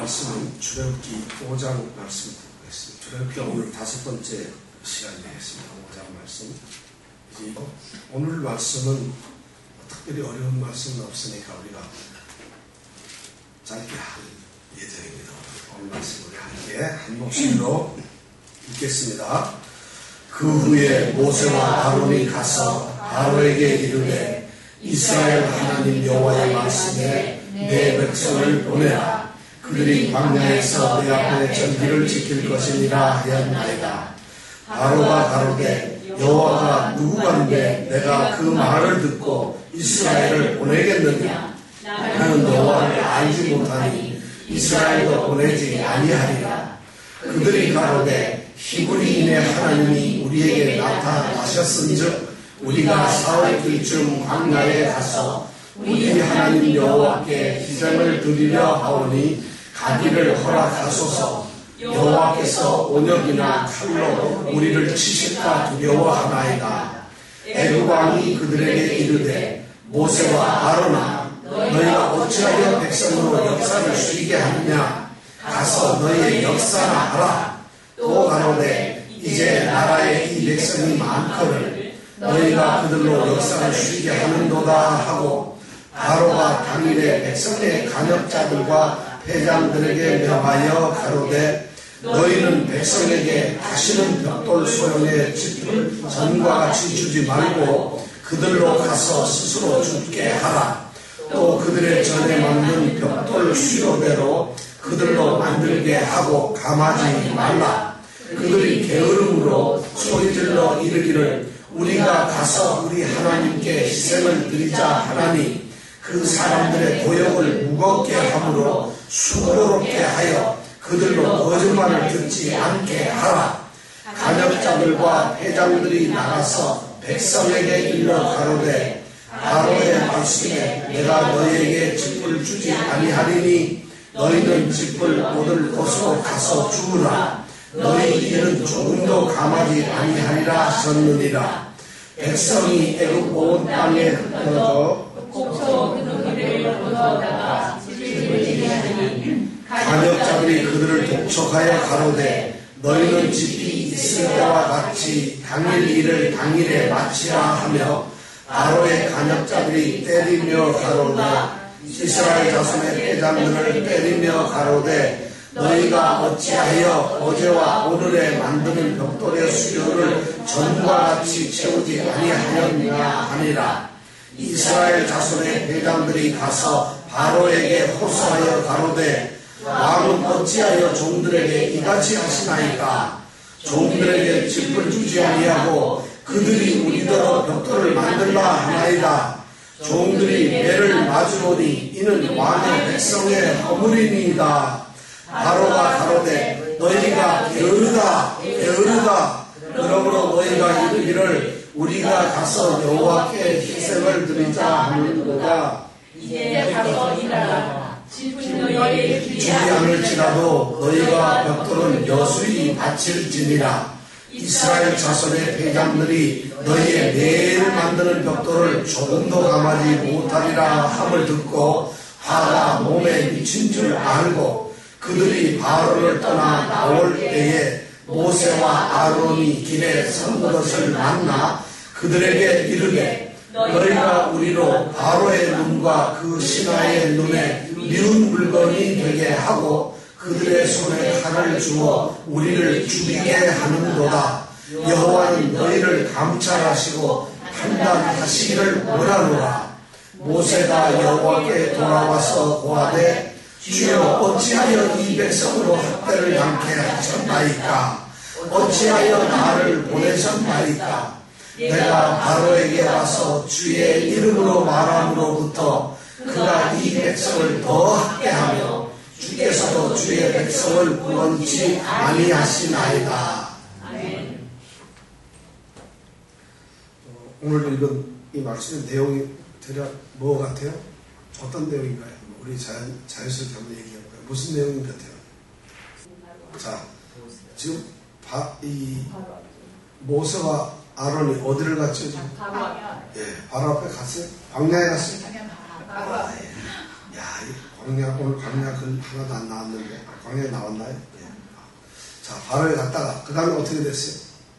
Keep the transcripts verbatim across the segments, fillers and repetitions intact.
말씀은 출애굽기 오 장 말씀 보겠습니다. 출애굽기가 오늘 다섯 번째 시간이 되겠습니다. 오 장 말씀. 이제 오늘 말씀은 특별히 어려운 말씀은 없으니까 우리가 짧게 할 예정입니다. 오늘 말씀 우리 함께 한 목소리로 읽겠습니다. 그 후에 모세와 아론이 가서 바로에게 이르되 이스라엘 하나님 여호와의 말씀에 내 백성을 보내라. 그들이 광야에서 내 앞에 전기를 지킬 것이니라 하였나이다. 바로가 가로되 여호와가 누구간데 내가 그 말을 듣고 이스라엘을 보내겠느냐. 나는 여호와를 알지 못하니 이스라엘도 보내지 아니하리라. 그들이 가로되 히브리인의 하나님이 우리에게 나타나셨은즉 우리가 사흘 길쯤 광야에 가서 우리 하나님 여호와께 희생을 드리려 하오니 가기를 허락하소서. 여호와께서 온역이나 칼로 우리를 치실까 두려워하나이다. 애굽 왕이 그들에게 이르되 모세와 아론아 너희가 어찌하여 백성으로 역사를 쉬게 하느냐. 가서 너희의 역사나 하라. 또 가로되 이제 나라에 이 백성이 많거늘 너희가 그들로 역사를 쉬게 하는도다 하고 바로가 당일에 백성의 간역자들과 회장들에게 명하여 가로되 너희는 백성에게 다시는 벽돌 소형의 집을 전과 같이 주지 말고 그들로 가서 스스로 죽게 하라. 또 그들의 전에 만든 벽돌 수요대로 그들로 만들게 하고 감하지 말라. 그들이 게으름으로 소리질러 이르기를 우리가 가서 우리 하나님께 희생을 드리자 하나니 그 사람들의 고역을 무겁게 함으로 수고롭게 하여 그들로 거짓말을 듣지 않게 하라. 간역자들과 회장들이 나가서 백성에게 일러 가로되 바로의 말씀에 내가 너희에게 짚을 주지 아니하리니 너희는 짚을 얻을 곳으로 가서 죽으라. 너희 일은 조금도 감하지 아니하리라 하셨느니라. 백성이 애굽 온 땅에 흩어져 곡소 그들을 얻어다가 집을 지리하니 간역자들이 그들을 독촉하여 가로되 너희는 집이 있을 때와 같이 당일 일을 당일에 마치라 하며 바로의 간역자들이 때리며 가로되 이스라엘 자손의 회장들을 때리며 가로되 너희가 어찌하여 어제와 오늘에 만드는 벽돌의 수요를 전과 같이 채우지 아니하였느냐 하니라. 이스라엘 자손의 회장들이 가서 바로에게 호소하여 가로되 왕은 어찌하여 종들에게 이같이 하시나이까. 종들에게 짚을 주지 아니하고 그들이 우리더러 벽돌을 만들라 하나이다. 종들이 매를 맞으오니 이는 왕의 백성의 허물이니이다. 바로가 가로되 너희가 게으르다 게으르다. 그러므로 너희가 이르기를 우리가 가서 여호와께 희생을 드리자 하는도다. 이제 가서 일하라. 집은 너희에게 주지 않을지라도 너희가 벽돌은 여수히 바칠지니라. 이스라엘 자손의 회장들이 너희의 매일 만드는 벽돌을 조금도 감하지 못하리라 함을 듣고 화가 몸에 미친 줄 알고 그들이 바로를 떠나 나올 때에 모세와 아론이 길에 선 것을 만나 그들에게 이르되 너희가 우리로 바로의 눈과 그 신하의 눈에 미운 물건이 되게 하고 그들의 손에 칼을 주어 우리를 죽이게 하는도다. 여호와는 너희를 감찰하시고 판단하시기를 원하노라. 모세가 여호와께 돌아와서 고하되 주여 어찌하여 이 백성으로 학대를 당케 하셨나이까. 어찌하여 나를 보내셨나이까. 내가 바로에게 와서 주의 이름으로 말함으로부터 그가 이 백성을 더 학대하며 주께서도 주의 백성을 구원치 아니하시나이다. 아멘. 오늘 읽은 이 말씀의 내용이 대략 뭐 같아요? 어떤 내용인가요? 우리 자연, 자연스럽게 한번 얘기해볼까요? 무슨 내용인 것 같아요? 자, 지금 바, 이 모세와 아론이 어디를 갔죠? 바로 예, 바로 앞에 갔어요? 광야에 갔어요? 바로 아, 예. 야, 이 광야, 오늘 광야 글 하나도 안 나왔는데, 광야에 나왔나요? 네. 자, 바로에 갔다가, 그 다음에 어떻게 됐어요?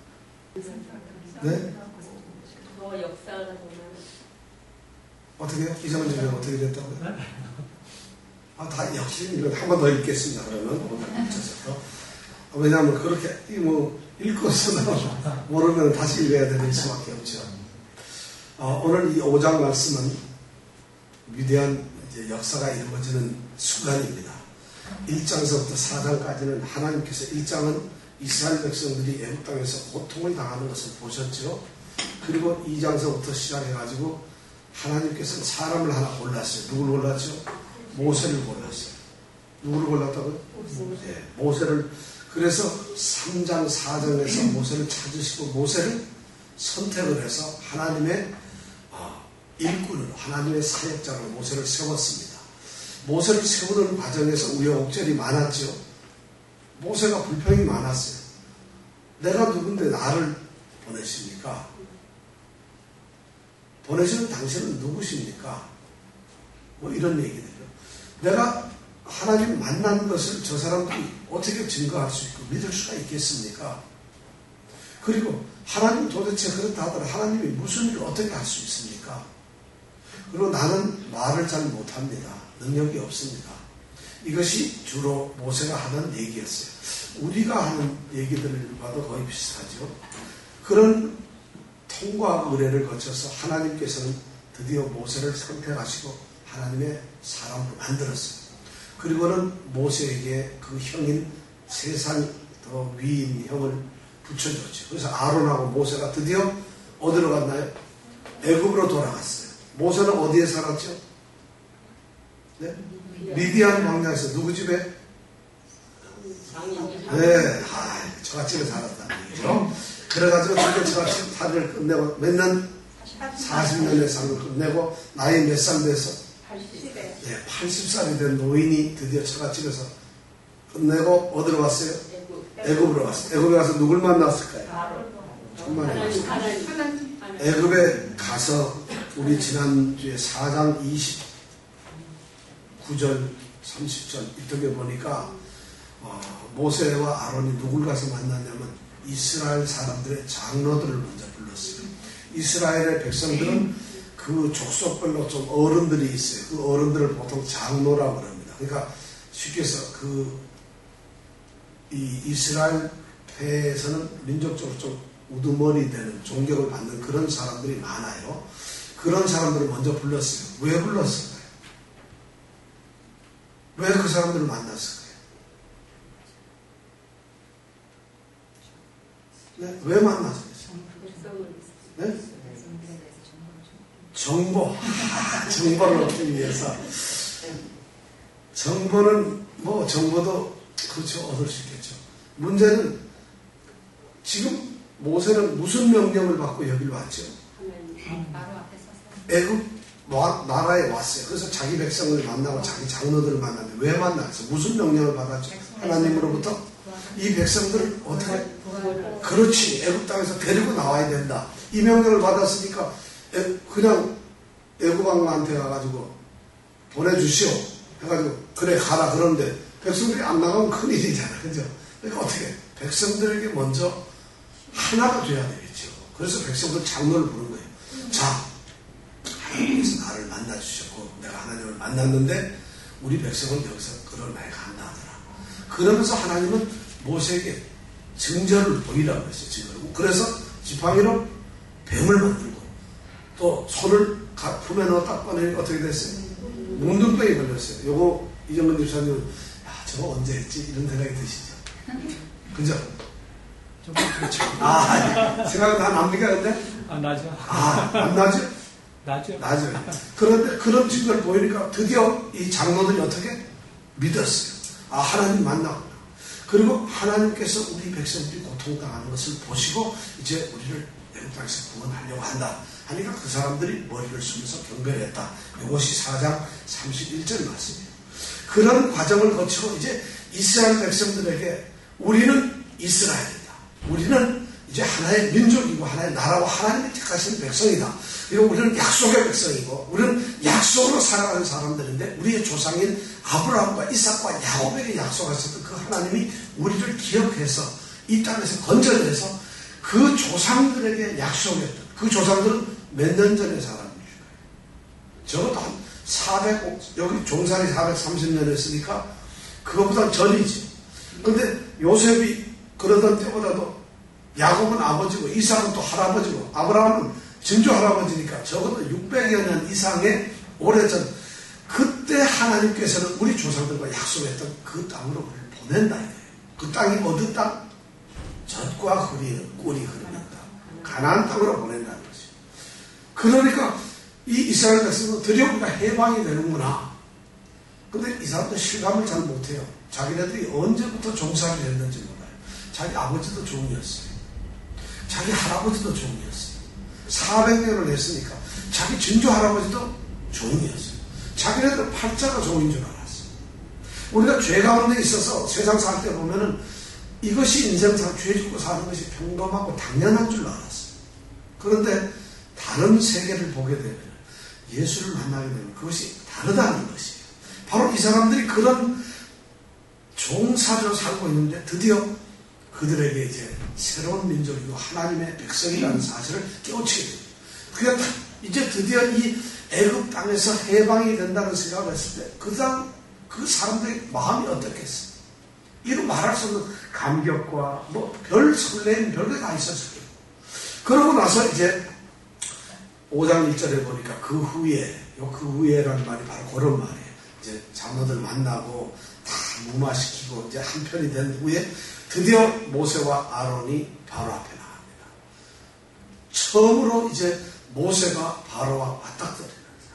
네? 더 역사가 정말. 어떻게요? 이상한 점이 어떻게 됐다고요? 아, 다 역시 이런 한 번 더 읽겠습니다. 그러면 오늘 붙여서. 왜냐하면 그렇게 뭐 읽고서는 모르면 다시 읽어야 되는 수밖에 없죠. 어, 오늘 이 오 장 말씀은 위대한 이제 역사가 이루어지는 순간입니다. 일 장서부터 사 장까지는 하나님께서 일 장은 이스라엘 백성들이 애국 땅에서 고통을 당하는 것을 보셨죠. 그리고 이 장서부터 시작해가지고 하나님께서는 사람을 하나 골랐어요. 누굴 골랐죠? 모세를 골랐어요. 누구를 골랐다고요? 네, 모세를. 그래서 삼 장, 사 장에서 모세를 찾으시고 모세를 선택을 해서 하나님의 일꾼으로, 하나님의 사역자로 모세를 세웠습니다. 모세를 세우는 과정에서 우여곡절이 많았죠. 모세가 불평이 많았어요. 내가 누군데 나를 보내십니까? 보내시는 당신은 누구십니까? 뭐 이런 얘기들이요. 내가 하나님 만난 것을 저 사람들이 어떻게 증거할 수 있고 믿을 수가 있겠습니까? 그리고 하나님 도대체 그렇다 하더라 하나님이 무슨 일을 어떻게 할 수 있습니까? 그리고 나는 말을 잘 못합니다. 능력이 없습니다. 이것이 주로 모세가 하는 얘기였어요. 우리가 하는 얘기들과도 거의 비슷하죠. 그런 통과 의례를 거쳐서 하나님께서는 드디어 모세를 선택하시고 하나님의 사람으로 만들었어요. 그리고는 모세에게 그 형인 세 살 더 위인 형을 붙여줬죠. 그래서 아론하고 모세가 드디어 어디로 갔나요? 애굽으로 돌아갔어요. 모세는 어디에 살았죠? 네? 미디안 광야에서 누구 집에? 네, 아, 처갓집에 살았다는 얘기죠. 그래가지고 드디어 처갓집 살이를 끝내고 몇 년? 사십 년의 삶을 끝내고 나이 몇 살 돼서? 팔십 대. 네, 팔십 살이 된 노인이 드디어 처갓집에서 끝내고 어디로 갔어요? 애굽으로 갔어요. 애굽에 가서 누굴 만났을까요? 천만에 갔어요. 애굽에 가서 우리 지난주에 사 장 이십구 절 삼십 절 이쪽에 보니까 어, 모세와 아론이 누굴 가서 만났냐면 이스라엘 사람들의 장로들을 먼저 불렀어요. 이스라엘의 백성들은 그 족속별로 좀 어른들이 있어요. 그 어른들을 보통 장로라고 합니다. 그러니까 쉽게 해서 그 이 이스라엘 패에서는 민족적으로 좀 우두머리 되는 존경을 받는 그런 사람들이 많아요. 그런 사람들을 먼저 불렀어요. 왜 불렀을까요? 왜 그 사람들을 만났을까요? 네? 왜 만났어요? 네? 정보. 정보를 얻기 위해서. 정보는, 뭐, 정보도, 그렇죠. 얻을 수 있겠죠. 문제는, 지금 모세는 무슨 명령을 받고 여기를 왔죠? 애굽 나라에 왔어요. 그래서 자기 백성을 만나고 자기 장로들을 만났는데 왜 만났어요? 무슨 명령을 받았죠? 하나님으로부터? 이 백성들을 어떻게? 그렇지. 애굽 땅에서 데리고 나와야 된다. 이 명령을 받았으니까 그냥 애굽 왕한테 가가지고 보내주시오. 해가지고 그래 가라. 그런데 백성들이 안 나가면 큰일이잖아. 그죠? 그러니까 어떻게? 백성들에게 먼저 하나가 돼야 되겠죠. 그래서 백성들 장로를 부른 거예요. 자, 하나님께서 나를 만나주셨고 내가 하나님을 만났는데 우리 백성은 여기서 그런 날이 간다 하더라. 그러면서 하나님은 모세에게 증거를 보이라고 했어요. 증거를. 그래서 지팡이로 뱀을 만들고 또 손을 품에 넣어 딱 꺼내니 어떻게 됐어요? 문둥병이 걸렸어요. 요거 이정근 집사님은 야 저거 언제 했지? 이런 생각이 드시죠? 그죠? 그렇죠. 아, 생각은 다 납니까, 근데? 아, 나죠. 아, 안 나죠? 나죠. 나죠. 그런데 그런 증거를 보이니까 드디어 이 장로들이 어떻게? 믿었어요. 아, 하나님 만나구나. 그리고 하나님께서 우리 백성들이 고통당하는 것을 보시고 이제 우리를 애굽 땅에서 구원하려고 한다. 하니까 그 사람들이 머리를 숙여서 경배했다. 이것이 사 장 삼십일 절 말씀이에요. 그런 과정을 거치고 이제 이스라엘 백성들에게 우리는 이스라엘이다. 우리는 이제 하나의 민족이고 하나의 나라와 하나님이 택하신 백성이다. 그리고 우리는 약속의 백성이고 우리는 약속으로 살아가는 사람들인데 우리의 조상인 아브라함과 이삭과 야곱에게 약속하셨던 그 하나님이 우리를 기억해서 이 땅에서 건져내서 그 조상들에게 약속했던 그 조상들은 몇 년 전의 사람입니까? 적어도 한 사백, 여기 종살이 사백삼십 년 했으니까 그것보다 전이지. 근데 요셉이 그러던 때보다도 야곱은 아버지고 이삭은 또 할아버지고 아브라함은 증조 할아버지니까 적어도 육백여 년 이상의 오래전 그때 하나님께서는 우리 조상들과 약속했던 그 땅으로 우리를 보낸다 이거예요. 그 땅이 어느 땅? 젖과 꿀이, 꿀이 흐르는 땅. 가나안 땅으로 보낸다는 거죠. 그러니까 이 이스라엘 백성은 드디어 우리가 해방이 되는구나. 근데 이 사람들 실감을 잘 못해요. 자기네들이 언제부터 종살이를 했는지 몰라요. 자기 아버지도 종이었어요. 자기 할아버지도 종이었어요. 사백 년을 했으니까 자기 증조 할아버지도 종이었어요. 자기네들 팔자가 종인 줄 알았어요. 우리가 죄 가운데 있어서 세상 살 때 보면은 이것이 인생상 죄 짓고 사는 것이 평범하고 당연한 줄 알았어요. 그런데 다른 세계를 보게 되면 예수를 만나게 되면 그것이 다르다는 것이에요. 바로 이 사람들이 그런 종살이로 살고 있는데 드디어 그들에게 이제 새로운 민족이고 하나님의 백성이라는 사실을 깨우치게 됩니다. 그러니까 이제 드디어 이 애굽 땅에서 해방이 된다는 생각을 했을 때 그 당, 그 사람들의 마음이 어떻겠어요? 이루 말할 수 없는 감격과 뭐 별 설레임 별게 다 있었을 거예요. 그러고 나서 이제 오 장 일 절에 보니까 그 후에, 요 그 후에라는 말이 바로 그런 말이에요. 이제 장로들 만나고 다 무마시키고 이제 한편이 된 후에 드디어 모세와 아론이 바로 앞에 나갑니다. 처음으로 이제 모세가 바로와 맞닥뜨리는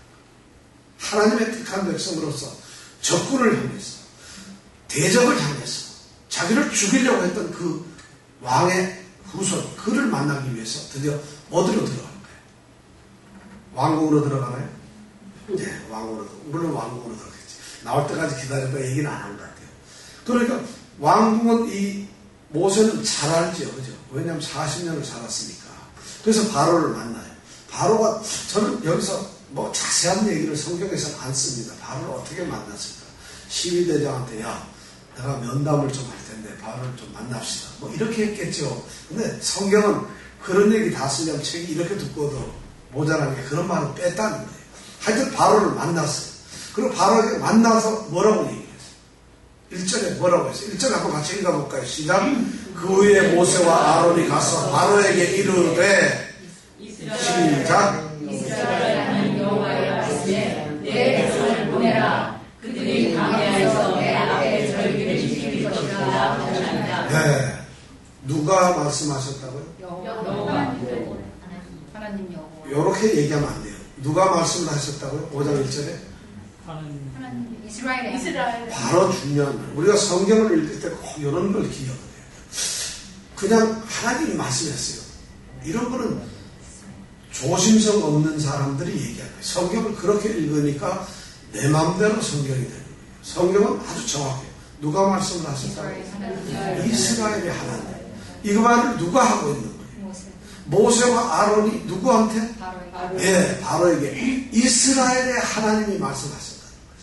하나님의 택한 백성으로서 적군을 향해서 대적을 향해서 자기를 죽이려고 했던 그 왕의 후손 그를 만나기 위해서 드디어 어디로 들어갈 거예요? 왕궁으로 들어가나요? 네, 왕궁으로. 물론 왕궁으로 들어가겠지. 나올 때까지 기다렸다 얘기는 안 한 것 같아요. 그러니까 왕궁은 이 모세는 잘 알죠. 그죠? 왜냐하면 사십 년을 살았으니까. 그래서 바로를 만나요. 바로가 저는 여기서 뭐 자세한 얘기를 성경에서는 안 씁니다. 바로를 어떻게 만났을까? 시위대장한테 야 내가 면담을 좀 할 텐데 바로를 좀 만납시다. 뭐 이렇게 했겠죠. 근데 성경은 그런 얘기 다 쓰려면 책이 이렇게 두꺼워도 모자란 게 그런 말을 뺐다는 거예요. 하여튼 바로를 만났어요. 그리고 바로에게 만나서 뭐라고 얘기했어요? 일 절에 뭐라고 했어요? 일 절에 한번 같이 읽어볼까요? 시작. 그 후에 모세와 아론이 가서 바로에게 이르되 시작. 이스라엘 하나님 여호와의 말씀에 내 백성을 보내라. 그들이 광야에서 내 앞에 절기를 지킬 것이라 하셨나이다. 네. 누가 말씀하셨다고요? 여호와 하나님 여호와. 이렇게 얘기하면 안 돼요. 누가 말씀을 하셨다고요? 오 장 일 절에? 하나님 이스라엘의 이스라엘 바로 중요한 말. 우리가 성경을 읽을 때 꼭 이런 걸 기억해야 돼요. 그냥 하나님이 말씀했어요. 이런 거는 조심성 없는 사람들이 얘기하는 거예요. 성경을 그렇게 읽으니까 내 마음대로 성경이 되는 거예요. 성경은 아주 정확해요. 누가 말씀을 하셨다고요? 이스라엘의 하나님. 이거 말을 누가 하고 있는 거예요? 모세. 모세와 아론이 누구한테? 바로 예, 바로에게 이스라엘의 하나님이 말씀하셨다는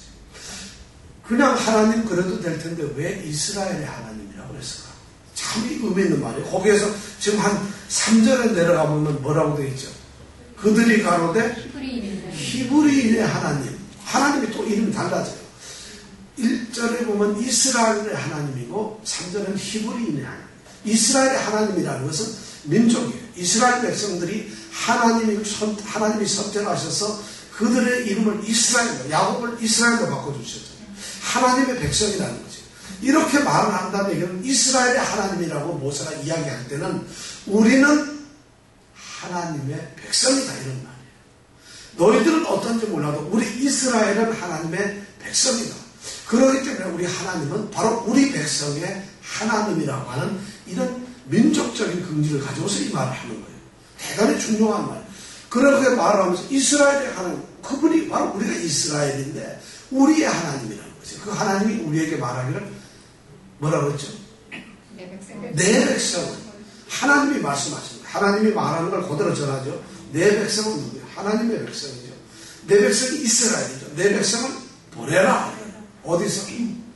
거죠. 그냥 하나님 그래도 될 텐데 왜 이스라엘의 하나님이라고 그랬을까? 참 의미 있는 말이에요. 거기에서 지금 한 삼 절에 내려가 보면 뭐라고 되어 있죠? 그들이 가로되 히브리인의 히브리인의 하나님. 하나님이 또 이름이 달라져요. 일 절에 보면 이스라엘의 하나님이고 삼 절은 히브리인의 하나님. 이스라엘의 하나님이라는 것은 민족이에요. 이스라엘 백성들이 하나님이, 선, 하나님이 선택하셔서 그들의 이름을 이스라엘로, 야곱을 이스라엘로 바꿔주셨잖아요. 하나님의 백성이라는 거죠. 이렇게 말을 한다는 얘기는 이스라엘의 하나님이라고 모세가 이야기할 때는 우리는 하나님의 백성이다 이런 말이에요. 너희들은 어떤지 몰라도 우리 이스라엘은 하나님의 백성이다. 그렇기 때문에 우리 하나님은 바로 우리 백성의 하나님이라고 하는 이런 민족적인 긍지를 가지고서 이 말을 하는 거예요. 대단히 중요한 말. 그렇게 말을 하면서 이스라엘의 하나님, 그분이 바로 우리가 이스라엘인데 우리의 하나님이라는 거죠. 그 하나님이 우리에게 말하기를 뭐라고 했죠? 내 백성. 내 백성은 하나님이 말씀하시는 거예요. 하나님이 말하는 걸 그대로 전하죠. 내 백성은 누구예요? 하나님의 백성이죠. 내 백성이 이스라엘이죠. 내 백성은 보내라. 어디서?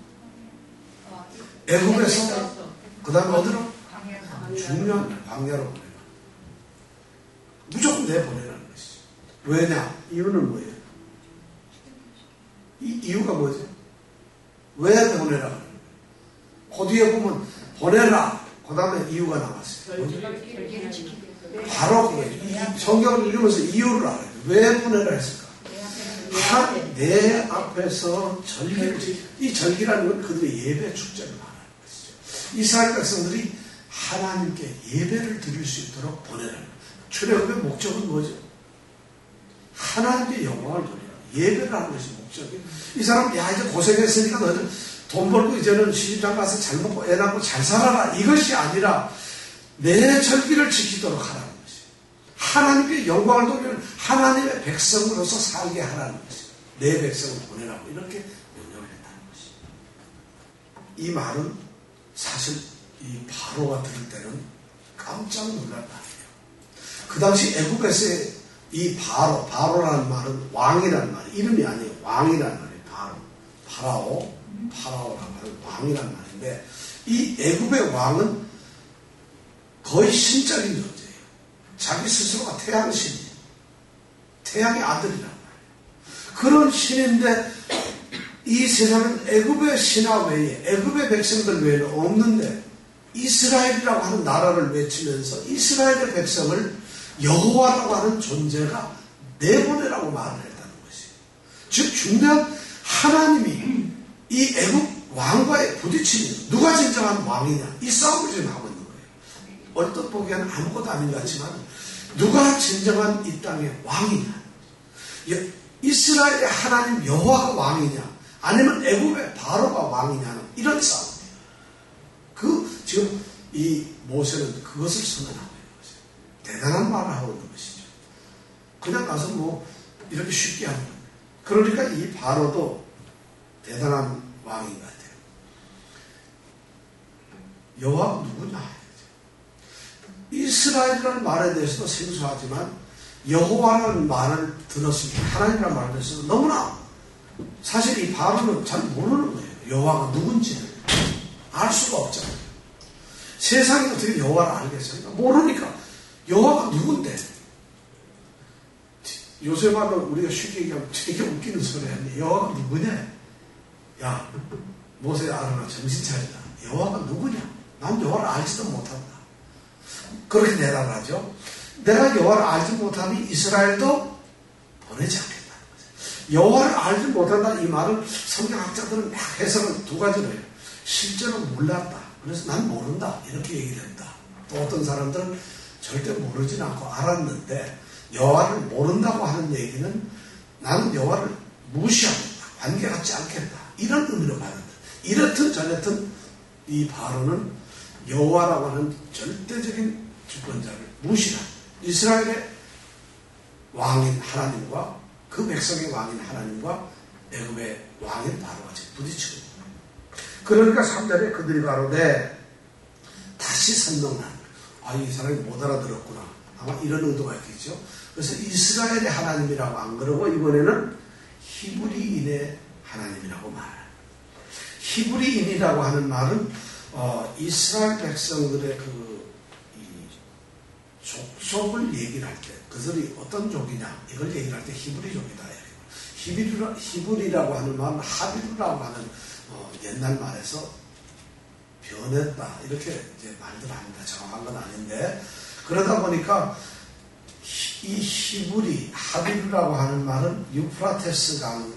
애굽에서. 그 다음에 어디로? 중요한 광야로 보내라. 무조건 내보내라는 것이죠. 왜냐? 이유는 뭐예요? 이 이유가 뭐죠? 왜 보내라? 그 뒤에 보면 보내라. 그 다음에 이유가 나왔어요. 바로 그거예요. 이 성경을 읽으면서 이유를 알아요. 왜 보내라 했을까? 하, 내 앞에서 절기를 지키. 이 절기라는 건 그들의 예배 축제를 말하는 것이죠. 이스라엘 백성들이 하나님께 예배를 드릴 수 있도록 보내라는 거예요. 출애굽의 목적은 뭐죠? 하나님께 영광을 돌리라. 예배를 하는 것이 목적이에요. 이 사람, 야, 이제 고생했으니까 너희들 돈 벌고 이제는 시집장 가서 잘 먹고 애 낳고 잘 살아라. 이것이 아니라 내 절기를 지키도록 하라는 것이에요. 하나님께 영광을 돌리는 하나님의 백성으로서 살게 하라는 것이에요. 내 백성을 보내라고 이렇게 명령을 했다는 것이에요. 이 말은 사실 이 바로가 들을 때는 깜짝 놀랄 말이에요. 그 당시 애국에서의 이 바로, 바로라는 말은 왕이라는 말이에요. 이름이 아니에요. 왕이라는 말이에요. 바로. 파라오, 파라오라는 말은 왕이라는 말인데, 이 애굽의 왕은 거의 신적인 존재예요. 자기 스스로가 태양 신이에요. 태양의 아들이란 말이에요. 그런 신인데, 이 세상은 애굽의 신화 외에, 애굽의 백성들 외에는 없는데, 이스라엘이라고 하는 나라를 외치면서 이스라엘의 백성을 여호와라고 하는 존재가 내보내라고 말을 했다는 것이에요. 즉 중요한 하나님이 이 애국 왕과의 부딪힘이 누가 진정한 왕이냐 이 싸움을 지금 하고 있는 거예요. 얼핏 보기에는 아무것도 아닌 것 같지만 누가 진정한 이 땅의 왕이냐, 이스라엘의 하나님 여호와가 왕이냐 아니면 애국의 바로가 왕이냐는 이런 싸움이에요. 그 지금 이 모세는 그것을 선언하고 대단한 말을 하고 있는 것이죠. 그냥 가서 뭐 이렇게 쉽게 하는 거예요. 그러니까 이 바로도 대단한 왕인 것 같아요. 여호와가 누구냐? 이스라엘이라는 말에 대해서도 생소하지만 여호와라는 말을 들었을 때 하나님이라는 말을 들었을 때 너무나 사실 이 바로는 잘 모르는 거예요. 여호와가 누군지를 알 수가 없잖아요. 세상이 어떻게 여호와를 알겠어요? 모르니까 여호와가 누군데? 요새 말로 우리가 쉽게 얘기하면 되게 웃기는 소리 아니에요. 여호와가 누구냐? 야, 모세 아론아 정신 차리라. 여호와가 누구냐? 난 여호와를 알지도 못한다. 그렇게 대답을 하죠. 내가 여호와를 알지 못하니 이스라엘도 보내지 않겠다는 거죠. 여호와를 알지 못한다 이 말은 성경학자들은 막 해석을 두 가지로 해요. 실제로 몰랐다. 그래서 난 모른다. 이렇게 얘기를 했다. 또 어떤 사람들은 절대 모르진 않고 알았는데 여호와를 모른다고 하는 얘기는 나는 여호와를 무시하겠다. 관계 갖지 않겠다. 이런 의미로 받는다. 이렇든 저렇든 이 바로는 여호와라고 하는 절대적인 주권자를 무시한 이스라엘의 왕인 하나님과 그 백성의 왕인 하나님과 애굽의 왕인 바로가 지금 부딪히고 있는 거예요. 그러니까 삼 절에 그들이 가로되 다시 선동한 아, 이 사람이 못 알아들었구나. 아마 이런 의도가 있겠죠. 그래서 이스라엘의 하나님이라고 안 그러고 이번에는 히브리인의 하나님이라고 말해요. 히브리인이라고 하는 말은 어, 이스라엘 백성들의 그 이 족속을 얘기를 할 때 그들이 어떤 족이냐 이걸 얘기를 할 때 히브리족이다. 히브리라, 히브리라고 하는 말은 하비루라고 하는 어, 옛날 말에서 변했다. 이렇게 이제 말들 합니다. 정확한 건 아닌데. 그러다 보니까 이 히브리, 하비루라고 하는 말은 유프라테스 강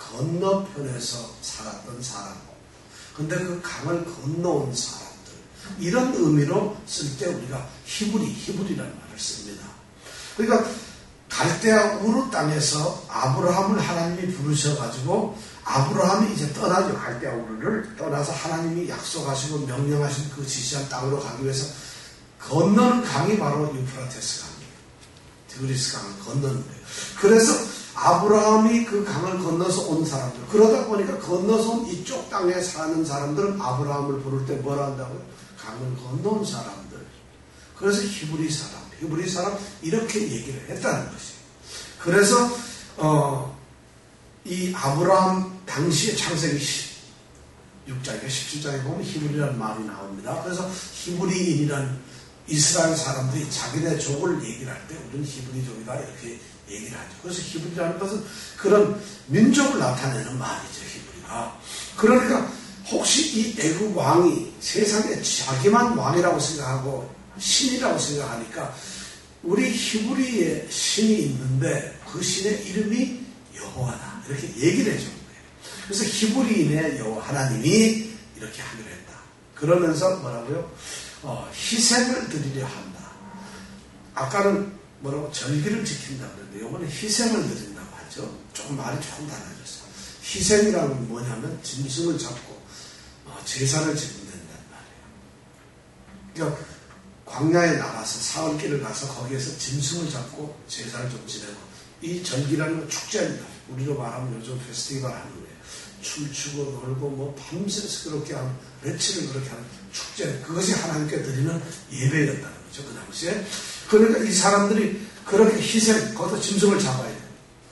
건너편에서 살았던 사람. 근데 그 강을 건너온 사람들. 이런 의미로 쓸 때 우리가 히브리, 히브리라는 말을 씁니다. 그러니까 갈대아 우르 땅에서 아브라함을 하나님이 부르셔가지고 아브라함이 이제 떠나죠. 갈대아 우르를 떠나서 하나님이 약속하시고 명령하신 그 지시한 땅으로 가기 위해서 건너는 강이 바로 유프라테스 강이에요. 디그리스 강을 건너는 거예요. 그래서 아브라함이 그 강을 건너서 온 사람들, 그러다 보니까 건너서 온 이쪽 땅에 사는 사람들은 아브라함을 부를 때 뭐라 한다고요? 강을 건너온 사람들. 그래서 히브리 사람, 히브리 사람 이렇게 얘기를 했다는 것이에요. 그래서 어, 이 아브라함 당시의 창세기 육 장에 십칠 장에 보면 히브리라는 말이 나옵니다. 그래서 히브리인이란 이스라엘 사람들이 자기네 족을 얘기를 할 때 우리는 히브리족이다 이렇게 얘기를 하죠. 그래서 히브리라는 것은 그런 민족을 나타내는 말이죠. 히브리가. 그러니까 혹시 이 애굽 왕이 세상에 자기만 왕이라고 생각하고 신이라고 생각하니까 우리 히브리의 신이 있는데 그 신의 이름이 여호와다 이렇게 얘기를 해준 거예요. 그래서 히브리인의 여호와 하나님이 이렇게 하기로 했다. 그러면서 뭐라고요? 어, 희생을 드리려 한다. 아까는 뭐라고 절기를 지킨다고 그랬는데 이번에 희생을 드린다고 하죠. 조금 말이 조금 달라졌어요. 희생이라는 건 뭐냐면 짐승을 잡고 어, 제사를 지내면 된다는 말이에요. 그러니까 광야에 나가서 사흘길을 가서 거기에서 짐승을 잡고 제사를 좀 지내고 이 절기라는 건 축제입니다. 우리로 말하면 요즘 페스티벌 하는 거예요. 춤추고 놀고 뭐 밤새서 그렇게 하는 며칠을 그렇게 하는 축제 그것이 하나님께 드리는 예배였다는 거죠. 그 당시에. 그러니까 이 사람들이 그렇게 희생 거기서 짐승을 잡아야 돼요.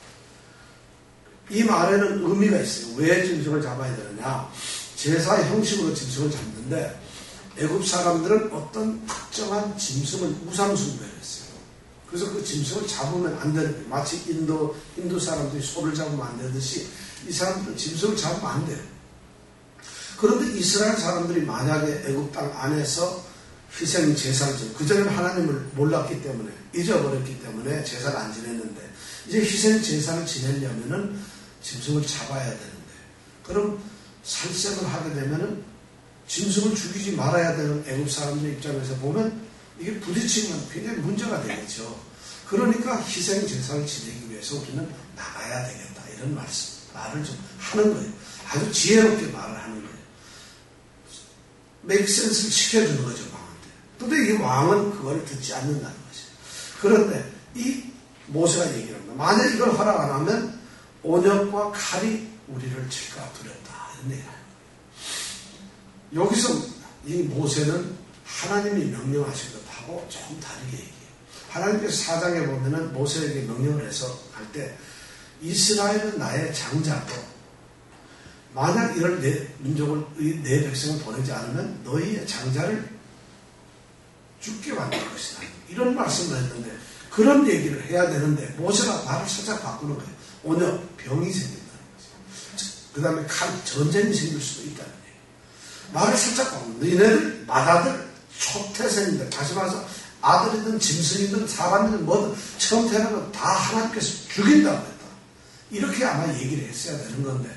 이 말에는 의미가 있어요. 왜 짐승을 잡아야 되느냐. 제사 형식으로 짐승을 잡는데 애굽 사람들은 어떤 특정한 짐승을 우상 숭배를 했어요. 그래서 그 짐승을 잡으면 안 되는 거예요. 마치 인도, 인도 사람들이 소를 잡으면 안 되듯이 이 사람들은 짐승을 잡으면 안 돼요. 그런데 이스라엘 사람들이 만약에 애굽 땅 안에서 희생 제사를 지내, 그전에 하나님을 몰랐기 때문에, 잊어버렸기 때문에 제사를 안 지냈는데, 이제 희생 제사를 지내려면은 짐승을 잡아야 되는데, 그럼 살생을 하게 되면은 짐승을 죽이지 말아야 되는 애굽 사람들 입장에서 보면 이게 부딪히면 굉장히 문제가 되겠죠. 그러니까 희생 제사를 지내기 위해서 우리는 나가야 되겠다. 이런 말씀, 말을 좀 하는 거예요. 아주 지혜롭게 말을 하는 거예요. make sense를 시켜주는 거죠, 왕한테. 근데 이 왕은 그걸 듣지 않는다는 거죠. 그런데 이 모세가 얘기를 합니다. 만약 이걸 허락 안 하면 온역과 칼이 우리를 칠까 두렵다. 이런 얘기를 합니다. 여기서 이 모세는 하나님이 명령하신 것하고 조금 다르게 얘기해요. 하나님께서 사 장에 보면은 모세에게 명령을 해서 할 때 이스라엘은 나의 장자고 만약 이런 내 민족을, 내 백성을 보내지 않으면 너희의 장자를 죽게 만들 것이다. 이런 말씀을 했는데 그런 얘기를 해야 되는데 모세가 말을 살짝 바꾸는 거예요. 오늘 병이 생긴다는 거죠. 그 다음에 칼, 전쟁이 생길 수도 있다는 거예요. 말을 살짝 바꾸는 거예요. 너희들, 맏아들, 초태생인들, 다시 말해서 아들이든 짐승이든 사람이든 뭐든 처음 태어나면 다 하나님께서 죽인다고 했다. 이렇게 아마 얘기를 했어야 되는 건데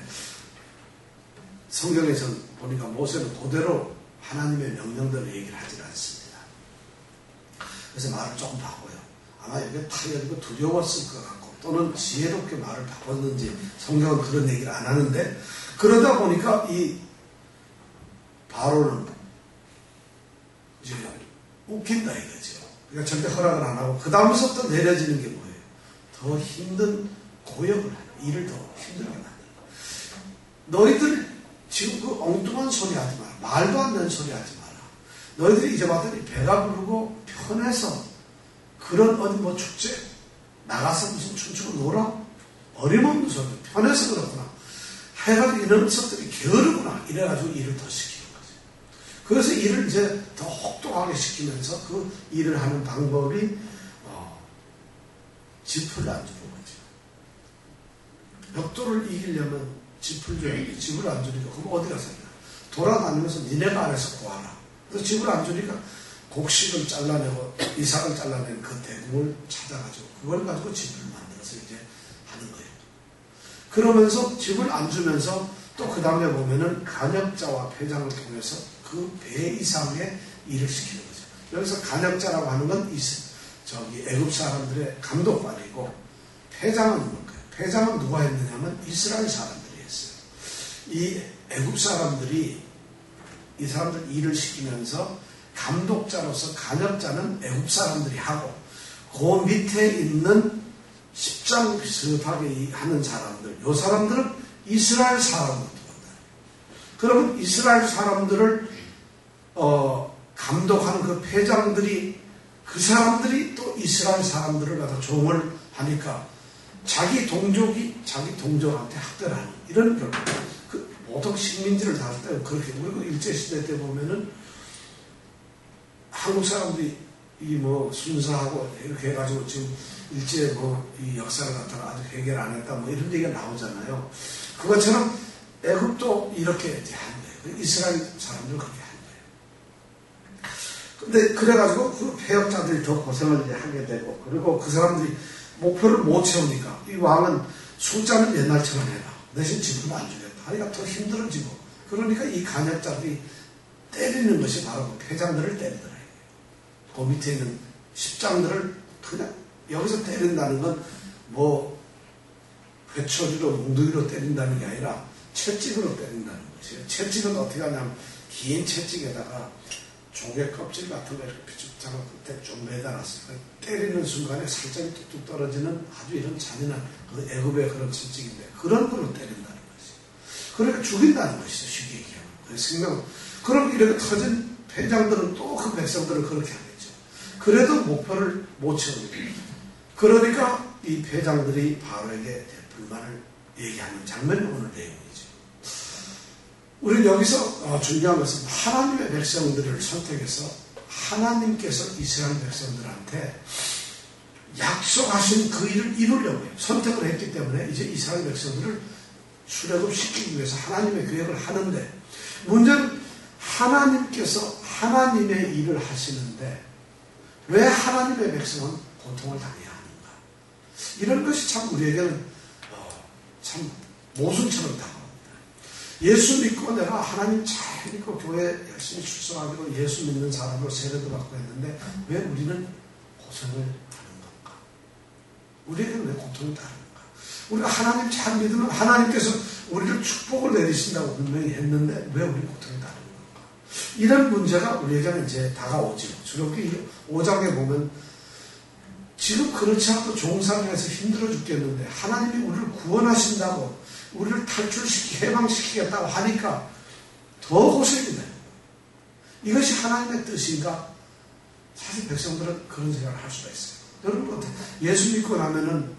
성경에서는 보니까 모세는 그대로 하나님의 명령대로 얘기를 하지 않습니다. 그래서 말을 조금 바꿔요. 아마 여기에 타협이고 두려웠을 것 같고 또는 지혜롭게 말을 바꿨는지 성경은 그런 얘기를 안 하는데 그러다 보니까 이 바로는 이제 웃긴다 이거죠. 그러니까 절대 허락을 안 하고 그 다음부터 내려지는 게 뭐예요? 더 힘든 고역을 하는 일을 더 힘들게 만드는 거예요. 너희들 지금 그 엉뚱한 소리 하지 마라. 말도 안 되는 소리 하지 마라. 너희들이 이제 봤더니 배가 부르고 편해서 그런 어디 뭐 축제 나가서 무슨 춤추고 놀아? 어림없는 소리. 편해서 그렇구나. 해가지고 이런 것들이 게으르구나. 이래가지고 일을 더 시키는 거죠. 그래서 일을 이제 더 혹독하게 시키면서 그 일을 하는 방법이 어, 짚을 안 주는 거죠. 벽돌을 이기려면 짚을 줘야지. 짚을 안 주니까 그럼 어디 가서 해야? 돌아다니면서 니네가 안에서 구하라. 그래서 짚을 안 주니까 곡식을 잘라내고 이삭을 잘라낸 그 대궁을 찾아가지고 그걸 가지고 짚을 만들어서 이제 하는 거예요. 그러면서 짚을 안 주면서 또 그 다음에 보면은 간역자와 폐장을 통해서 그 배 이상의 일을 시키는 거죠. 여기서 간역자라고 하는 건 이스, 저기 애굽 사람들의 감독관이고 폐장은 뭘까요? 폐장은 누가 했느냐면 이스라엘 사람들이 했어요. 이 애굽 사람들이 이 사람들 일을 시키면서 감독자로서 간역자는 애굽 사람들이 하고 그 밑에 있는 십장 비슷하게 하는 사람들, 이 사람들은 이스라엘 사람을 두었다. 그러면 이스라엘 사람들을 어, 감독하는 그 폐장들이 그 사람들이 또 이스라엘 사람들을 갖다 종을 하니까 자기 동족이 자기 동족한테 학대하는 이런 결과. 그 보통 식민지를 다닐 때 그렇게, 그리고 일제시대 때 보면은 한국 사람들이 이 뭐 순사하고 이렇게 해가지고 지금 일제 뭐 이 역사를 갖다가 아직 해결 안 했다 뭐 이런 얘기가 나오잖아요. 그것처럼 애굽도 이렇게 한 거예요. 이스라엘 사람들 그렇게 한 거예요. 근데 그래가지고 그 패역자들이 더 고생을 이제 하게 되고, 그리고 그 사람들이 목표를 못 채우니까 이 왕은 숫자는 옛날처럼 해라. 대신 지금은 안 주겠다. 하니까 더 힘들어지고, 그러니까 이 간역자들이 때리는 것이 바로 그 패장들을 때리더라. 그 밑에 있는 십장들을 그냥 여기서 때린다는 건 뭐 회초리로 뭉둥이로 때린다는 게 아니라 채찍으로 때린다는 것이에요. 채찍은 어떻게 하냐면 긴 채찍에다가 조개 껍질 같은 거 이렇게 비축장을 끝에 좀 매달았어요. 때리는 순간에 살짝 뚝뚝 떨어지는 아주 이런 잔인한 그 애굽의 그런 채찍인데 그런 걸로 때린다는 것이에요. 그러니까 죽인다는 것이죠. 쉽게 얘기하면. 그래서 생명, 그럼 이렇게 터진 패장들은 또 그 백성들을 그렇게 하겠죠. 그래도 목표를 못 채웁니다. 그러니까 이 패장들이 바로에게 불만을 얘기하는 장면이 오늘 내용이죠. 우리는 여기서 중요한 것은 하나님의 백성들을 선택해서 하나님께서 이스라엘 백성들한테 약속하신 그 일을 이루려고 해요. 선택을 했기 때문에 이제 이스라엘 백성들을 출애굽시키기 위해서 하나님의 계획을 하는데, 문제는 하나님께서 하나님의 일을 하시는데 왜 하나님의 백성은 고통을 당해야 하는가? 이런 것이 참 우리에게는 어, 참 모순처럼 다가옵니다. 예수 믿고 내가 하나님 잘 믿고 교회 열심히 출석하기로 예수 믿는 사람으로 세례도 받고 했는데 왜 우리는 고생을 하는 건가? 우리에게는 왜 고통이 다른가? 우리가 하나님 잘 믿으면 하나님께서 우리를 축복을 내리신다고 분명히 했는데 왜 우리 고통이 다른 건가? 이런 문제가 우리에게는 이제 다가오죠. 출애굽기 오 장에 보면 지금 그렇지 않고 종살이에서 힘들어 죽겠는데 하나님이 우리를 구원하신다고 우리를 탈출시키, 해방시키겠다고 하니까 더 고생이 돼요. 이것이 하나님의 뜻인가? 사실 백성들은 그런 생각을 할 수가 있어요. 여러분, 예수 믿고 나면은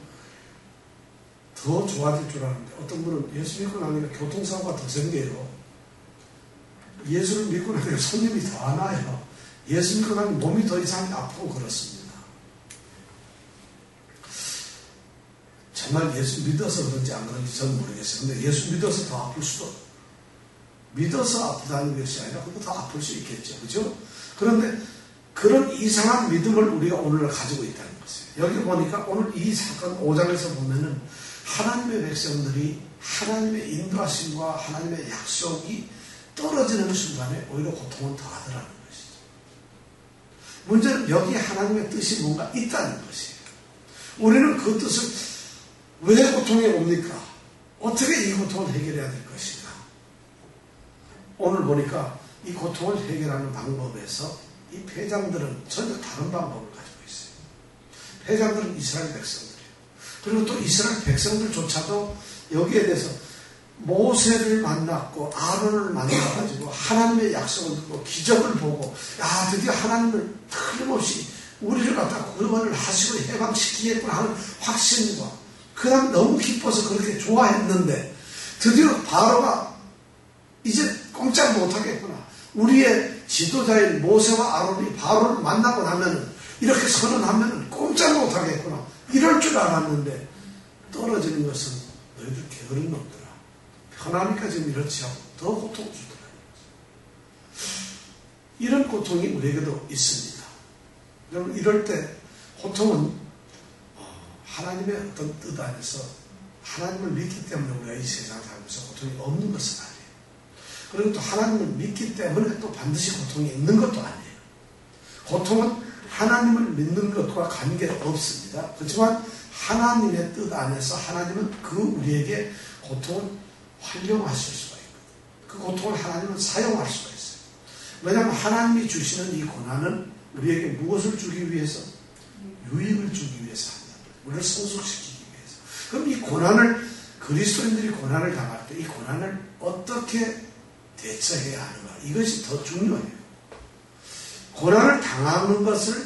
더 좋아질 줄 아는데 어떤 분은 예수 믿고 나니까 교통사고가 더 생겨요. 예수를 믿고 나니까 손님이 더 안 와요. 예수 믿고 나면 몸이 더 이상 아프고 그렇습니다. 정말 예수 믿어서 그런지 안 그런지 저는 모르겠어요. 근데 예수 믿어서 더 아플 수도, 믿어서 아프다는 것이 아니라 그거 더 아플 수 있겠죠. 그죠? 그런데 그런 이상한 믿음을 우리가 오늘 가지고 있다는 것이에요. 여기 보니까 오늘 이 사건 오 장에서 보면은 하나님의 백성들이 하나님의 인도하심과 하나님의 약속이 떨어지는 순간에 오히려 고통은 더 하더라는 것이죠. 문제는 여기 하나님의 뜻이 뭔가 있다는 것이에요. 우리는 그 뜻을 왜 고통이 옵니까? 어떻게 이 고통을 해결해야 될 것인가? 오늘 보니까 이 고통을 해결하는 방법에서 이 패장들은 전혀 다른 방법을 가지고 있어요. 패장들은 이스라엘 백성들이에요. 그리고 또 이스라엘 백성들조차도 여기에 대해서 모세를 만났고 아론을 만나가지고 하나님의 약속을 듣고 기적을 보고, 야, 드디어 하나님을 틀림없이 우리를 갖다 구원을 하시고 해방시키겠구나 하는 확신과, 그 다음 너무 기뻐서 그렇게 좋아했는데 드디어 바로가 이제 꼼짝 못하겠구나. 우리의 지도자인 모세와 아론이 바로를 만나고 나면은 이렇게 선언하면은 꼼짝 못하겠구나. 이럴 줄 알았는데 떨어지는 것은 너희들 게으른 놈들아. 편하니까 지금 이렇지 않고 더 고통 주더라. 이런 고통이 우리에게도 있습니다. 여러분, 이럴 때 고통은 하나님의 어떤 뜻 안에서 하나님을 믿기 때문에 우리가 이 세상 살면서 고통이 없는 것은 아니에요. 그리고 또 하나님을 믿기 때문에 또 반드시 고통이 있는 것도 아니에요. 고통은 하나님을 믿는 것과 관계가 없습니다. 그렇지만 하나님의 뜻 안에서 하나님은 그 우리에게 고통을 활용하실 수가 있거든요. 그 고통을 하나님은 사용할 수가 있어요. 왜냐하면 하나님이 주시는 이 고난은 우리에게 무엇을 주기 위해서? 유익을 주기 위해서 합니다. 우리를 성숙시키기 위해서. 그럼 이 고난을, 그리스도인들이 고난을 당할 때 이 고난을 어떻게 대처해야 하는가? 이것이 더 중요해요. 고난을 당하는 것을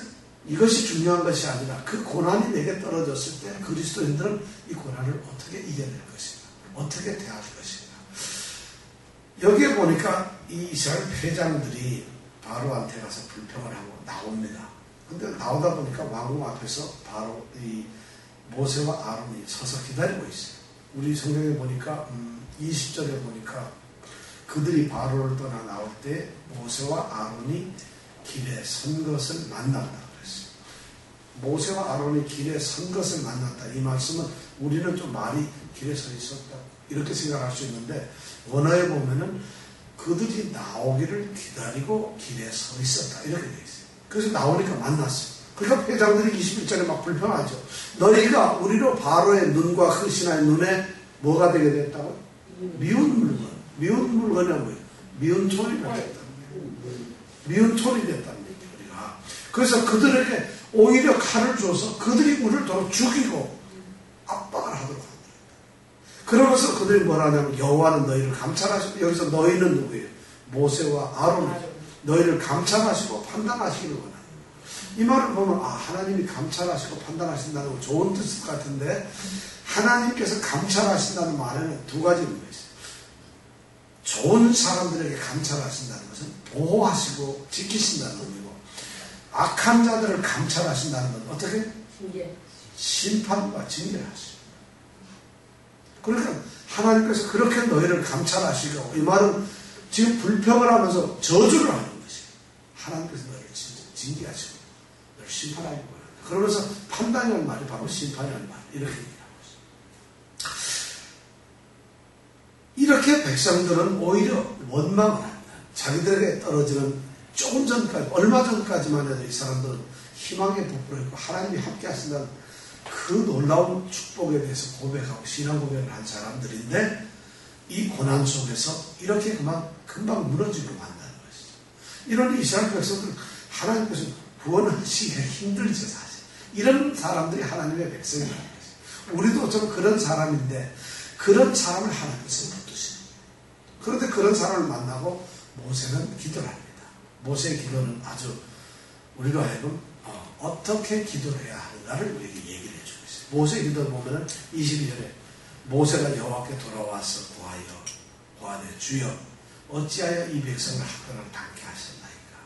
이것이 중요한 것이 아니라 그 고난이 내게 떨어졌을 때 그리스도인들은 이 고난을 어떻게 이겨낼 것인가, 어떻게 대할 것인가. 여기에 보니까 이 이스라엘 회장들이 바로한테 가서 불평을 하고 나옵니다. 근데 나오다 보니까 왕궁 앞에서 바로 이 모세와 아론이 서서 기다리고 있어요. 우리 성경에 보니까 음, 이십 절에 보니까 그들이 바로를 떠나 나올 때 모세와 아론이 길에 선 것을 만났다 그랬어요. 모세와 아론이 길에 선 것을 만났다. 이 말씀은 우리는 좀 말이 길에 서 있었다 이렇게 생각할 수 있는데, 원어에 보면은 그들이 나오기를 기다리고 길에 서 있었다 이렇게 되어 있어요. 그래서 나오니까 만났어요. 그러니까 회장들이 이십일 절에 막 불평하죠. 너희가 우리로 바로의 눈과 그 신하의 눈에 뭐가 되게 됐다고? 미운 물건. 미운 물건이 뭐예요? 미운 톨이가 됐다. 미운 톨이 됐다는 얘기예요, 우리가. 그래서 그들에게 오히려 칼을 줘서 그들이 우리를 더 죽이고 압박을 하도록 합니다. 그러면서 그들이 뭐라 하냐면 여호와는 너희를 감찰하시고, 여기서 너희는 누구예요? 모세와 아론. 너희를 감찰하시고 판단하시기를 원합니다. 이 말을 보면 아, 하나님이 감찰하시고 판단하신다는 건 좋은 뜻 같은데, 하나님께서 감찰하신다는 말에는 두 가지 의미가 있어요. 좋은 사람들에게 감찰하신다는 것은 보호하시고 지키신다는 의미고, 악한 자들을 감찰하신다는 건 어떻게? 징계. 심판과 징계를 하시고. 그러니까 하나님께서 그렇게 너희를 감찰하시고, 이 말은 지금 불평을 하면서 저주를 하는 것이에요. 하나님께서 너희를 징계하시고 너희를 심판하기를 원한다. 그러면서 판단이라는 말이 바로 심판이라는 말, 이렇게 얘기하고 있어요. 이렇게 백성들은 오히려 원망을 합니다. 자기들에게 떨어지는 조금 전까지, 얼마 전까지만 해도 이 사람들은 희망에 부풀어 있고 하나님이 함께 하신다는 그 놀라운 축복에 대해서 고백하고 신앙 고백을 한 사람들인데, 이 고난 속에서 이렇게 그만 금방 무너지고 만다는 것이죠. 이런 이스라엘 백성들 하나님께서 구원하시기가 힘들죠, 사실. 이런 사람들이 하나님의 백성이라는 것이죠. 우리도 어쩌면 그런 사람인데 그런 사람을 하나님께서 붙드시는 거예요. 그런데 그런 사람을 만나고 모세는 기도를 합니다. 모세의 기도는 아주 우리로 하여금 어, 어떻게 기도를 해야 하는가를 우리에게 얘기를 해주고 있어요. 모세의 기도를 보면 이십이 절에 모세가 여호와께 돌아와서 구하여 구하되 주여 어찌하여 이 백성을 학대를 당케 하셨나이까.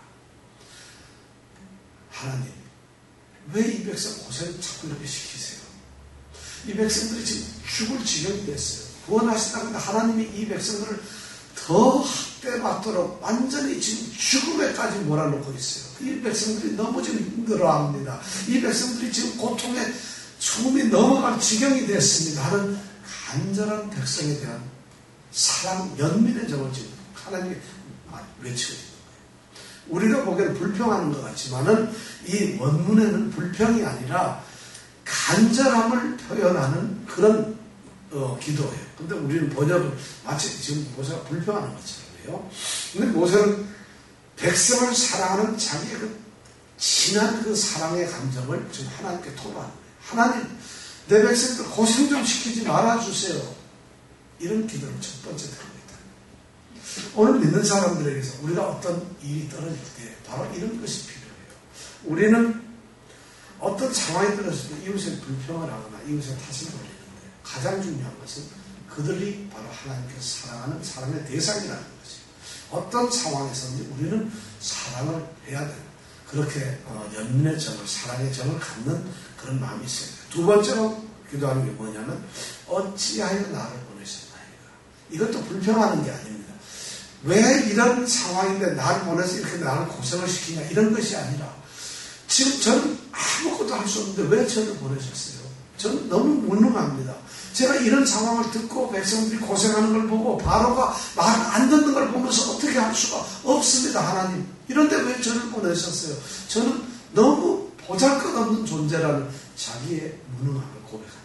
하나님, 왜 이 백성 고생을 자꾸 이렇게 시키세요? 이 백성들이 지금 죽을 지경이 됐어요. 구원하시다가 하나님이 이 백성들을 더 학대받도록 완전히 지금 죽음에까지 몰아넣고 있어요. 이 백성들이 너무 지금 힘들어합니다. 이 백성들이 지금 고통에 숨이 넘어갈 지경이 됐습니다 하는 간절한 백성에 대한 사랑, 연민의 정을 지금 하나님이 외치고 있는 거예요. 우리가 보기에는 불평하는 것 같지만은 이 원문에는 불평이 아니라 간절함을 표현하는 그런 어, 기도예요. 근데 우리는 번역을 마치 지금 모세가 불평하는 것처럼요. 근데 모세는 백성을 사랑하는 자기의 그 진한 그 사랑의 감정을 지금 하나님께 토로하는 거예요. 하나님, 내 백성들 고생 좀 시키지 말아주세요. 이런 기도를 첫 번째 드립니다. 오늘 믿는 사람들에게서 우리가 어떤 일이 떨어질 때 바로 이런 것이 필요해요. 우리는 어떤 상황이 떨어질 때 이웃에 불평을 하거나 이웃에 탓을 돌리는데, 가장 중요한 것은 그들이 바로 하나님께서 사랑하는 사랑의 대상이라는 것이에요. 어떤 상황에서든지 우리는 사랑을 해야 된다. 그렇게 어, 연민의 정을, 사랑의 정을 갖는 그런 마음이 있어야 돼요. 두 번째로 기도하는 게 뭐냐면 어찌하여 나를 보내셨나이까. 이것도 불평하는 게 아닙니다. 왜 이런 상황인데 나를 보내서 이렇게 나를 고생을 시키냐, 이런 것이 아니라 지금 저는 아무것도 할 수 없는데 왜 저를 보내셨어요? 저는 너무 무능합니다. 제가 이런 상황을 듣고 백성들이 고생하는 걸 보고 바로가 말 안 듣는 걸 보면서 어떻게 할 수가 없습니다. 하나님, 이런데 왜 저를 보내셨어요? 저는 너무 보잘것없는 존재라는 자기의 무능함을 고백합니다.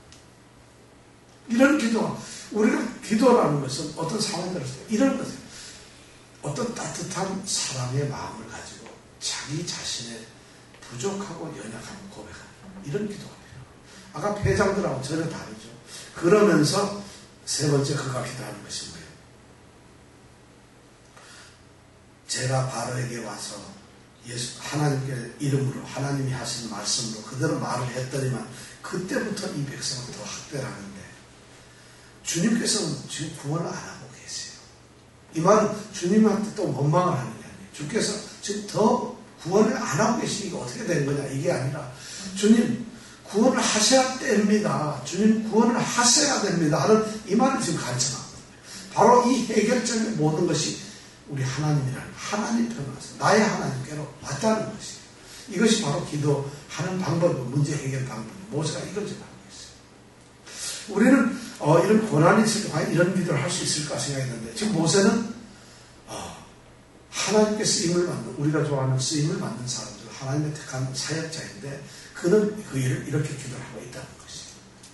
이런 기도가, 우리가 기도라는 것은 어떤 상황에 들었을 때 이런 것이에요. 어떤 따뜻한 사랑의 마음을 가지고 자기 자신의 부족하고 연약함을 고백하는 이런 기도가 필요해요. 아까 회장들하고 전혀 다르죠. 그러면서 세 번째 그가 기도하는 것이 뭐예요? 제가 바로에게 와서 예수 하나님께 이름으로 하나님이 하신 말씀으로 그대로 말을 했더니만 그때부터 이 백성을 더 학대하는데 주님께서는 지금 구원을 안 하고 계세요. 이 말은 주님한테 또 원망을 하는 게 아니에요. 주께서 지금 더 구원을 안 하고 계시니까 어떻게 된 거냐 이게 아니라 주님 구원을 하셔야 됩니다. 주님 구원을 하셔야 됩니다 하는 이 말을 지금 가르쳐놨거든요. 바로 이 해결점의 모든 것이 우리 하나님이라는 하나님 편에서 나의 하나님께로 왔다는 것이에요. 이것이 바로 기도하는 방법이고 문제 해결 방법이고 모세가 이걸 지금 하고 있어요. 우리는 어, 이런 고난이 있을 때 과연 이런 기도를 할 수 있을까 생각했는데 지금 모세는 어, 하나님께 쓰임을 받는 우리가 좋아하는 쓰임을 받는 사람들 하나님의 택한 사역자인데 그는 그 일을 이렇게 기도를 하고 있다는 것이에요.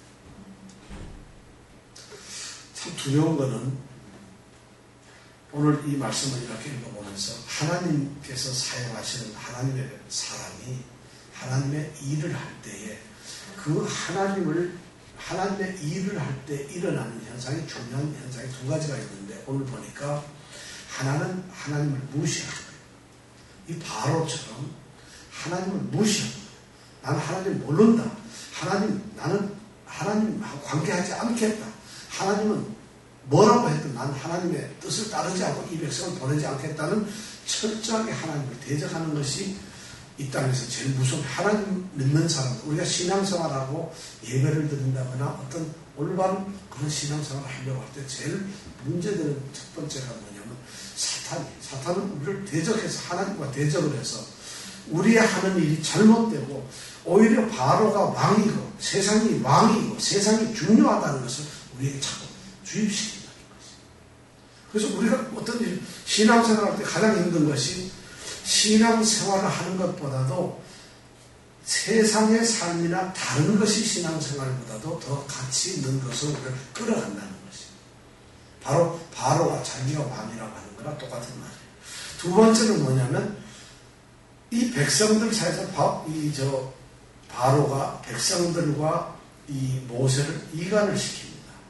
참 두려운 거는 오늘 이 말씀을 이렇게 읽어보면서 하나님께서 사용하시는 하나님의 사람이 하나님의 일을 할 때에 그 하나님을 하나님의 일을 할 때 일어나는 현상이 중요한 현상이 두 가지가 있는데 오늘 보니까 하나는 하나님을 무시하는 거예요. 이 바로처럼 하나님을 무시하는 거예요. 나는 하나님을 모른다. 하나님 나는 하나님하고 관계하지 않겠다. 하나님은 뭐라고 해도 난 하나님의 뜻을 따르지 않고 이 백성을 보내지 않겠다는 철저하게 하나님을 대적하는 것이 이 땅에서 제일 무서운 하나님 믿는 사람들 우리가 신앙생활하고 예배를 드린다거나 어떤 올바른 그런 신앙생활을 하려고 할 때 제일 문제되는 첫 번째가 뭐냐면 사탄이 사탄은 우리를 대적해서 하나님과 대적을 해서 우리의 하는 일이 잘못되고 오히려 바로가 왕이고 세상이 왕이고 세상이 중요하다는 것을 우리에게 자꾸 주입시킨다는 것이에요. 그래서 우리가 어떤 일, 신앙생활 할 때 가장 힘든 것이 신앙생활을 하는 것보다도 세상의 삶이나 다른 것이 신앙생활보다도 더 가치 있는 것을 우리를 끌어간다는 것이에요. 바로 바로가 자기가 왕이라고 하는 거랑 똑같은 말이에요. 두 번째는 뭐냐면 이 백성들 사이에서 바, 이 저 바로가 백성들과 이 모세를 이간을 시킵니다.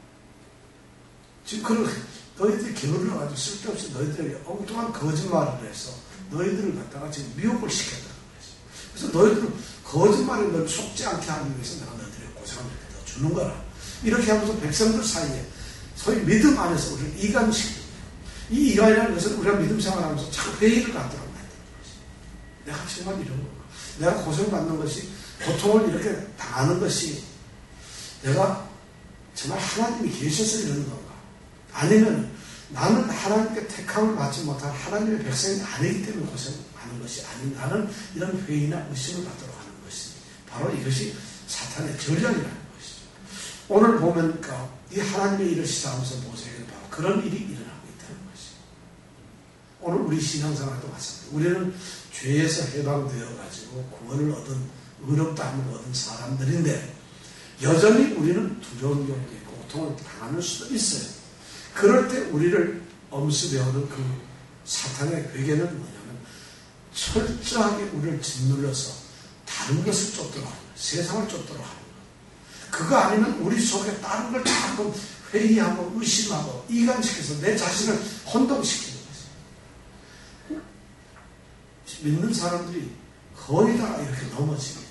지금 그런 너희들이 기분을 가지고 쓸데없이 너희들에게 엉뚱한 거짓말을 해서 너희들을 갖다가 지금 미혹을 시켰다는 거지. 그래서 너희들은 거짓말에 널 속지 않게 하기 위해서 내가 너희들의 고생을 이렇게 더 주는 거라. 이렇게 하면서 백성들 사이에 소위 믿음 안에서 우리를 이간시킵니다. 이 이간이라는 것은 우리가 믿음 생활하면서 자꾸 회의를 갖도록 만드는 거지. 내가 정말 이런 건가? 내가 고생받는 것이 고통을 이렇게 당하는 것이 내가 정말 하나님이 계셔서 이러는 건가? 아니면 나는 하나님께 택함을 받지 못한 하나님의 백성이 아니기 때문에 고생하는 것이 아닌 나는 이런 회의나 의심을 갖도록 하는 것이 바로 이것이 사탄의 전략이라는 것이죠. 오늘 보면 이 하나님의 일을 시작하면서 모세에게 바로 그런 일이 일어나고 있다는 것이죠. 오늘 우리 신앙생활도 마찬가지입니다. 우리는 죄에서 해방되어 가지고 구원을 얻은 의롭다함을 얻은 사람들인데 여전히 우리는 두려운 경우도 있고 고통을 당하는 수도 있어요. 그럴 때 우리를 엄습해오는 그 사탄의 괴계는 뭐냐면 철저하게 우리를 짓눌러서 다른 것을 쫓도록 하는 거예요. 세상을 쫓도록 하는 거예요. 그거 아니면 우리 속에 다른 걸 자꾸 회의하고 의심하고 이간시켜서 내 자신을 혼동시키는 거죠. 믿는 사람들이 거의 다 이렇게 넘어집니다.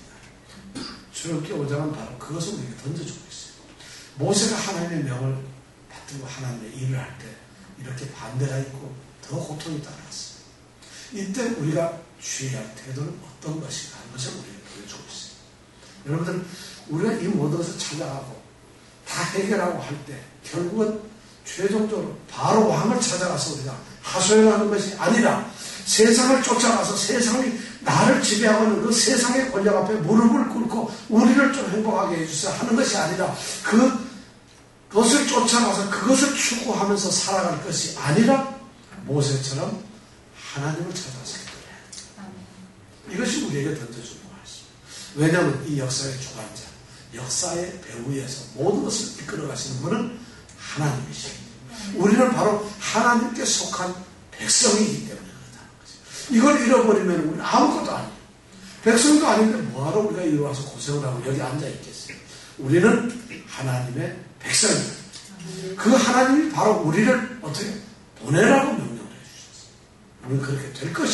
주님께 오자는 바로 그것을 우리에게 던져주고 있어요. 모세가 하나님의 명을 받들고 하나님의 일을 할 때 이렇게 반대가 있고 더 고통이 따라왔어요. 이때 우리가 취해야 할 태도는 어떤 것인가 하는 것을 우리에게 보여주고 있어요. 여러분들 우리가 이 모든 것을 찾아가고 다 해결하고 할 때 결국은 최종적으로 바로 왕을 찾아가서 우리가 하소연하는 것이 아니라 세상을 쫓아가서 세상이 나를 지배하고 있는 그 세상의 권력 앞에 무릎을 꿇고 우리를 좀 행복하게 해주세요 하는 것이 아니라 그 그것을 쫓아가서 그것을 추구하면서 살아갈 것이 아니라 모세처럼 하나님을 찾아서 기도해야 돼. 이것이 우리에게 던져주는 것입니다. 왜냐하면 이 역사의 주관자, 역사의 배후에서 모든 것을 이끌어 가시는 분은 하나님이십니다. 우리는 바로 하나님께 속한 백성이기 때문에 그렇다는 거죠. 이걸 잃어버리면 우리는 아무것도 아니에요. 백성도 아닌데 뭐하러 우리가 이리 와서 고생을 하고 여기 앉아있겠어요. 우리는 하나님의 백성입니다. 그 하나님이 바로 우리를 어떻게 보내라고 명령을 해주셨어요. 우리는 그렇게 될 것이고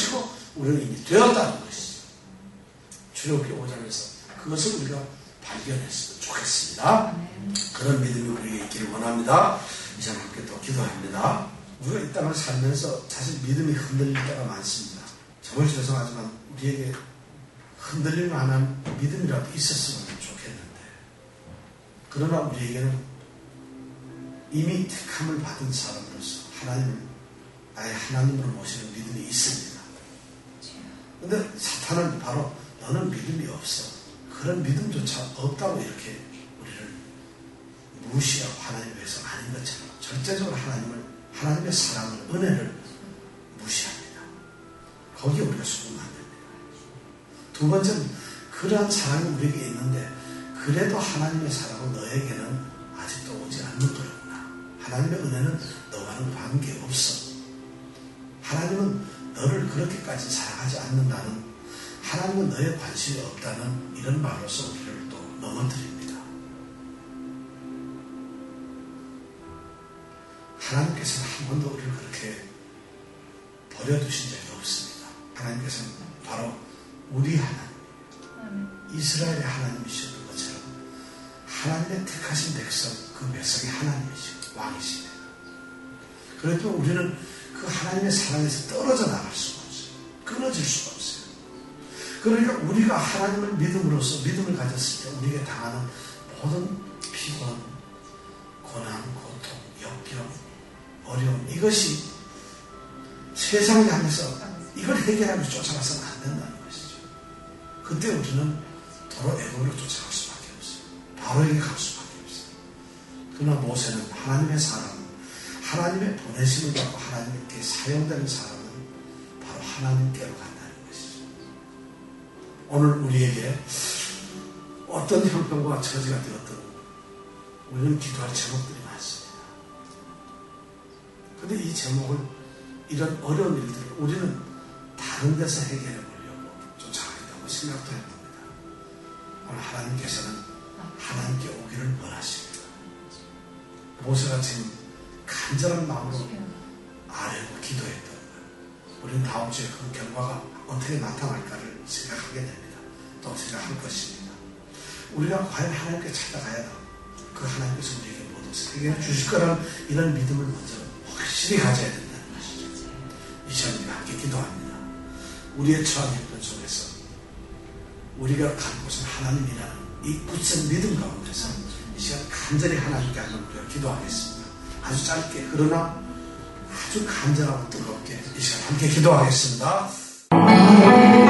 우리는 이미 되었다는 것이죠. 출애굽기 오 장에서 그것을 우리가 발견했으면 좋겠습니다. 그런 믿음이 우리에게 있기를 원합니다. 이 시간 함께 또 기도합니다. 우리가 이 땅을 살면서 사실 믿음이 흔들릴 때가 많습니다. 정말 죄송하지만 우리에게 흔들릴 만한 믿음이라도 있었으면 좋겠는데, 그러나 우리에게는 이미 택함을 받은 사람으로서 하나님을 나의 하나님으로 모시는 믿음이 있습니다. 그런데 사탄은 바로 너는 믿음이 없어, 그런 믿음조차 없다고 이렇게 우리를 무시하고 하나님 외에서 아닌 것처럼 절대적으로 하나님을, 하나님의 사랑을, 은혜를 무시합니다. 거기에 우리가 속으면 안 됩니다. 두 번째는 그러한 사랑이 우리에게 있는데 그래도 하나님의 사랑은 너에게는 아직도 오지 않는 거구나. 하나님의 은혜는 너와는 관계없어. 하나님은 너를 그렇게까지 사랑하지 않는다는, 하나님은 너의 관심이 없다는 이런 말로서 우리를 또 넘어뜨립니다. 하나님께서는 한 번도 우리를 그렇게 버려두신 적이 없습니다. 하나님께서는 바로 우리 하나님, 이스라엘의 하나님이셨던 것처럼 하나님의 택하신 백성, 그 백성의 하나님이시고 왕이시네요. 그래도 우리는 그 하나님의 사랑에서 떨어져 나갈 수가 없어요. 끊어질 수가 없어요. 그러니까 우리가 하나님을 믿음으로써, 믿음을 가졌을 때 우리에게 당하는 모든 피곤, 고난, 고통, 역경, 어려움, 이것이 세상을 향해서 이걸 해결하면서 쫓아가서는 안 된다는 것이죠. 그때 우리는 도로 애굽으로 쫓아갈 수밖에 없어요. 바로에게 갈 수밖에 없어요. 그러나 모세는 하나님의 사람, 하나님의 보내심을 받고 하나님께 사용되는 사람은 바로 하나님께로 간다는 것이죠. 오늘 우리에게 어떤 형편과 처지가 되었든 우리는 기도할 제목들이 많습니다. 그런데 이 제목을, 이런 어려운 일들을 우리는 다른 데서 해결해 보려고 쫓아가겠다고 생각도 해봅니다. 오늘 하나님께서는 하나님께 오기를 원하십니다. 모세가 지금 간절한 마음으로 아뢰고 기도했던 것, 우리는 다음 주에 그 결과가 어떻게 나타날까를 생각하게 됩니다. 또 생각할 것입니다. 우리가 과연 하나님께 찾아가야 하고 그 하나님께서 우리에게 모두 해결해 주실 거라는 이런 믿음을 먼저 확실히 가져야 된다는 것이죠. 이 시간 우리가 함께 기도합니다. 우리의 처한 형편 속에서 우리가 간 곳은 하나님이라는 이 굳은 믿음 가운데서 이 시간 간절히 하나님께 한번 우리가 기도하겠습니다. 아주 짧게, 그러나 아주 간절하고 뜨겁게 이 시간 함께 기도하겠습니다.